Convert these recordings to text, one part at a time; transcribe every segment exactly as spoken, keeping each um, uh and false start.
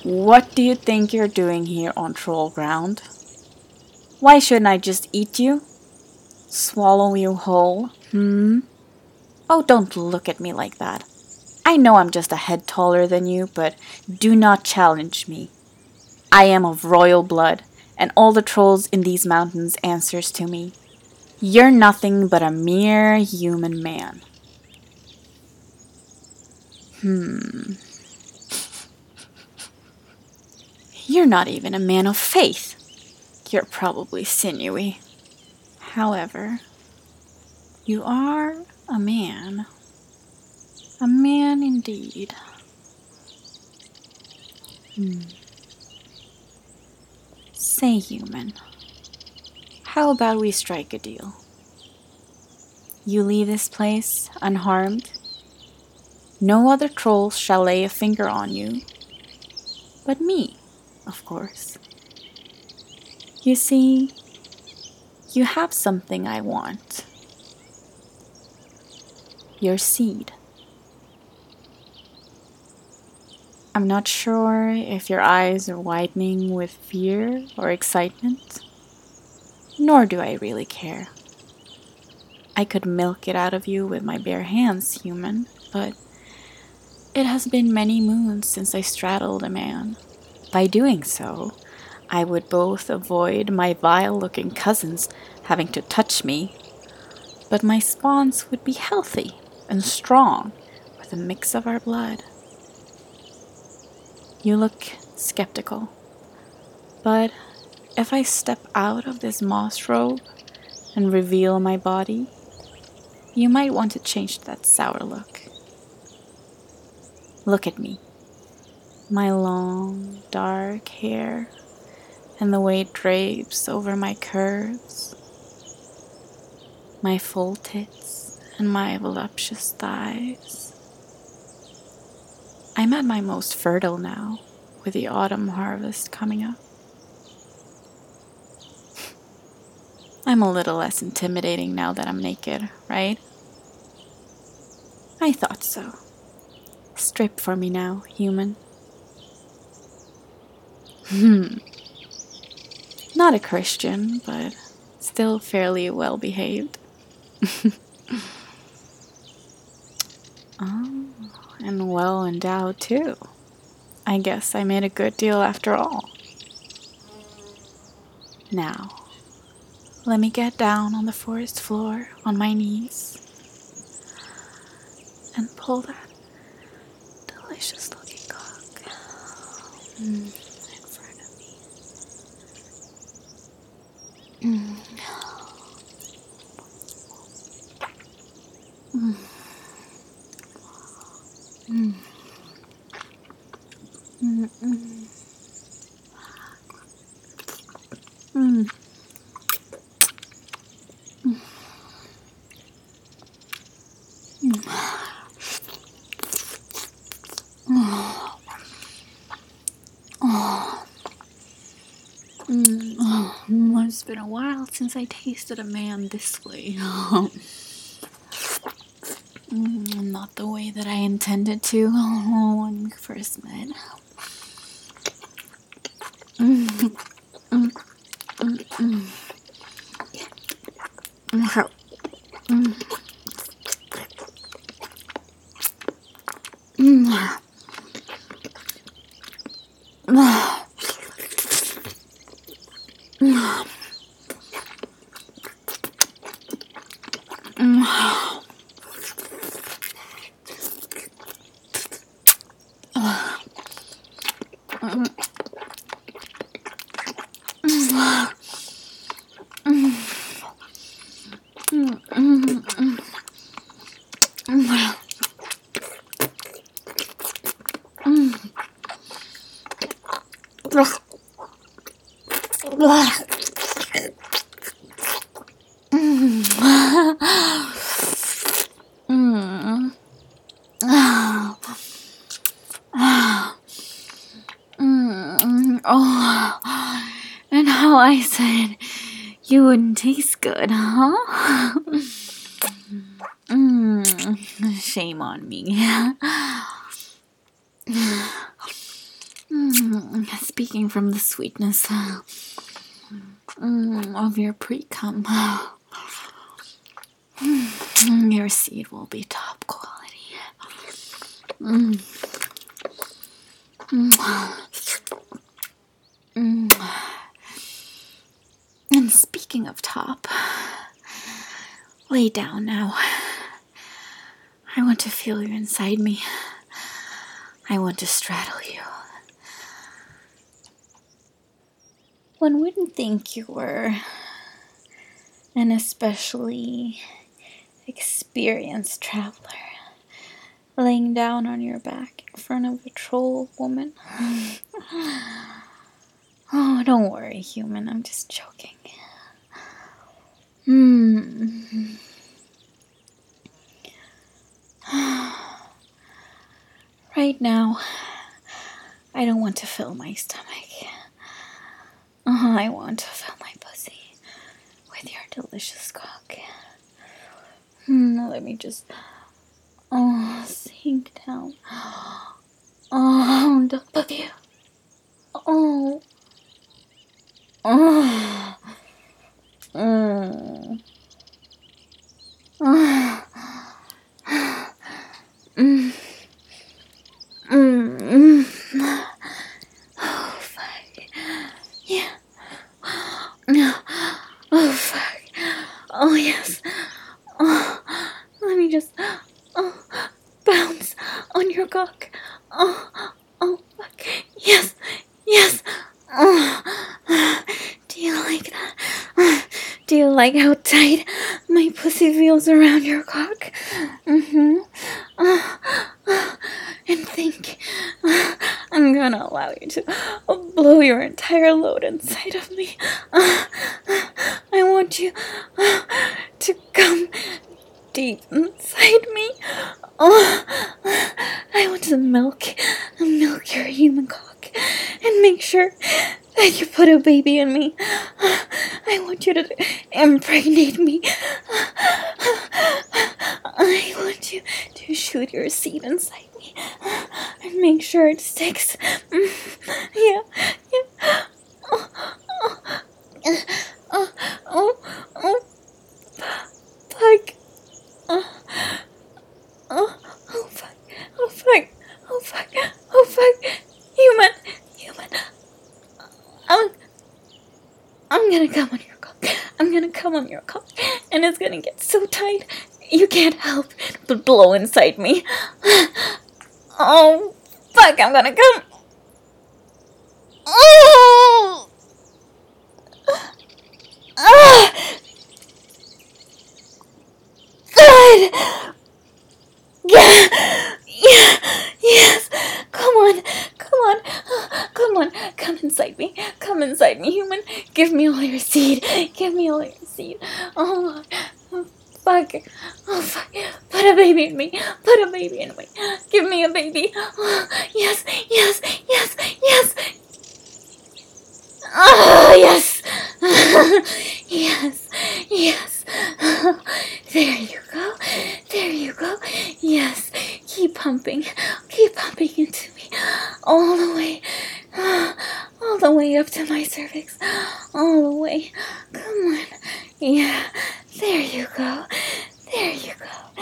What do you think you're doing here on troll ground? Why shouldn't I just eat you? Swallow you whole? Hmm? Oh, don't look at me like that. I know I'm just a head taller than you, but do not challenge me. I am of royal blood, and all the trolls in these mountains answers to me. You're nothing but a mere human man. Hmm. You're not even a man of faith. You're probably sinewy. However, you are a man. A man indeed. Hmm. Say, human, how about we strike a deal? You leave this place unharmed. No other trolls shall lay a finger on you. But me, of course. You see, you have something I want. Your seed. I'm not sure if your eyes are widening with fear or excitement, nor do I really care. I could milk it out of you with my bare hands, human, but it has been many moons since I straddled a man. By doing so, I would both avoid my vile-looking cousins having to touch me, but my spawns would be healthy and strong with a mix of our blood. You look skeptical, but if I step out of this moss robe and reveal my body, you might want to change that sour look. Look at me. My long, dark hair and the way it drapes over my curves. My full tits and my voluptuous thighs. I'm at my most fertile now, with the autumn harvest coming up. I'm a little less intimidating now that I'm naked, right? I thought so. Strip for me now, human. Hmm. Not a Christian, but still fairly well behaved. Oh, and well endowed too. I guess I made a good deal after all. Now, let me get down on the forest floor on my knees and pull that delicious looking cock mm, in front of me. Mm. Mm. Mm. Mm. Mm. Mm. Mm, it's been a while since I tasted a man this way. mm, not the way that I intended to when we first met. Mm, mm, mm, mm. Mm, mm. Mm. Mm. Mm. Oh, and how I said you wouldn't taste good, huh? mm. Shame on me. Mm, speaking from the sweetness mm, of your pre-cum, mm, your seed will be top quality. Mm. Mm. Mm. And speaking of top, lay down now. I want to feel you inside me. I want to straddle you. One wouldn't think you were an especially experienced traveler, laying down on your back in front of a troll woman. Oh, don't worry, human, I'm just joking. Hmm. Right now, I don't want to fill my stomach. Uh, I want to fill my pussy with your delicious cock. Hmm, let me just, oh, sink down. Oh, on top of you. Oh. Oh. Mm. Mm. Mm. Mm. Oh, fuck. Yeah. Oh, fuck. Oh, yes. Oh, let me just, oh, bounce on your cock. Oh, oh, fuck. Yes. Yes. Oh. Do you like that? Do you like how tight my pussy feels around your cock? Mm-hmm. Uh, uh, and think, uh, I'm gonna allow you to uh, blow your entire load inside of me. Uh, uh, I want you uh, to come deep inside me. Oh, I want to milk, milk your human cock and make sure that you put a baby in me. I want you to impregnate me. I want you to shoot your seed inside me and make sure it sticks. Yeah, yeah. Oh, oh, oh, oh, oh. Fuck. Oh, oh, oh, fuck. Oh, fuck. Oh, fuck. Oh, fuck. Human. Human. I'm, I'm gonna come on your cock. I'm gonna come on your cock. And it's gonna get so tight, you can't help but blow inside me. Oh, fuck. I'm gonna come. Oh! Ah! God! Yeah! Yeah! Yes! Come on! Come on! Come on! Come inside me! Come inside me, human! Give me all your seed! Give me all your seed! Oh, oh fuck! Oh, fuck! Put a baby in me! Put a baby in me! Give me a baby! Oh, yes! Yes! Yes! Yes! Oh, yes! Yes! Yes! There you go! There you go! Yes! Keep pumping! Keep pumping into me! All the way! All the way up to my cervix! All the way! Come on! Yeah! There you go! There you go!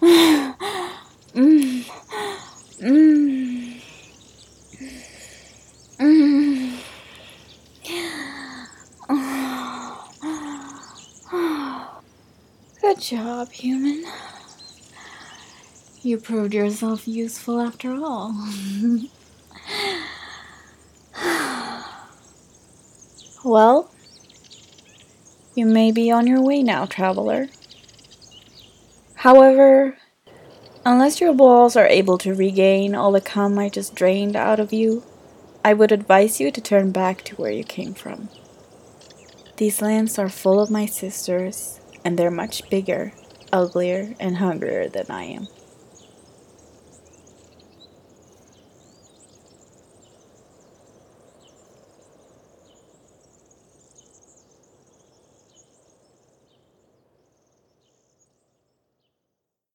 Mmm! Mmm! Mmm! Good job, human. You proved yourself useful after all. Well, you may be on your way now, traveler. However, unless your balls are able to regain all the cum I just drained out of you, I would advise you to turn back to where you came from. These lands are full of my sisters, and they're much bigger, uglier, and hungrier than I am.